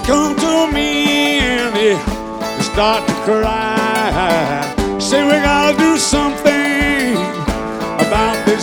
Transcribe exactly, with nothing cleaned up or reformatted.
come to me and they start to cry. Say we gotta do something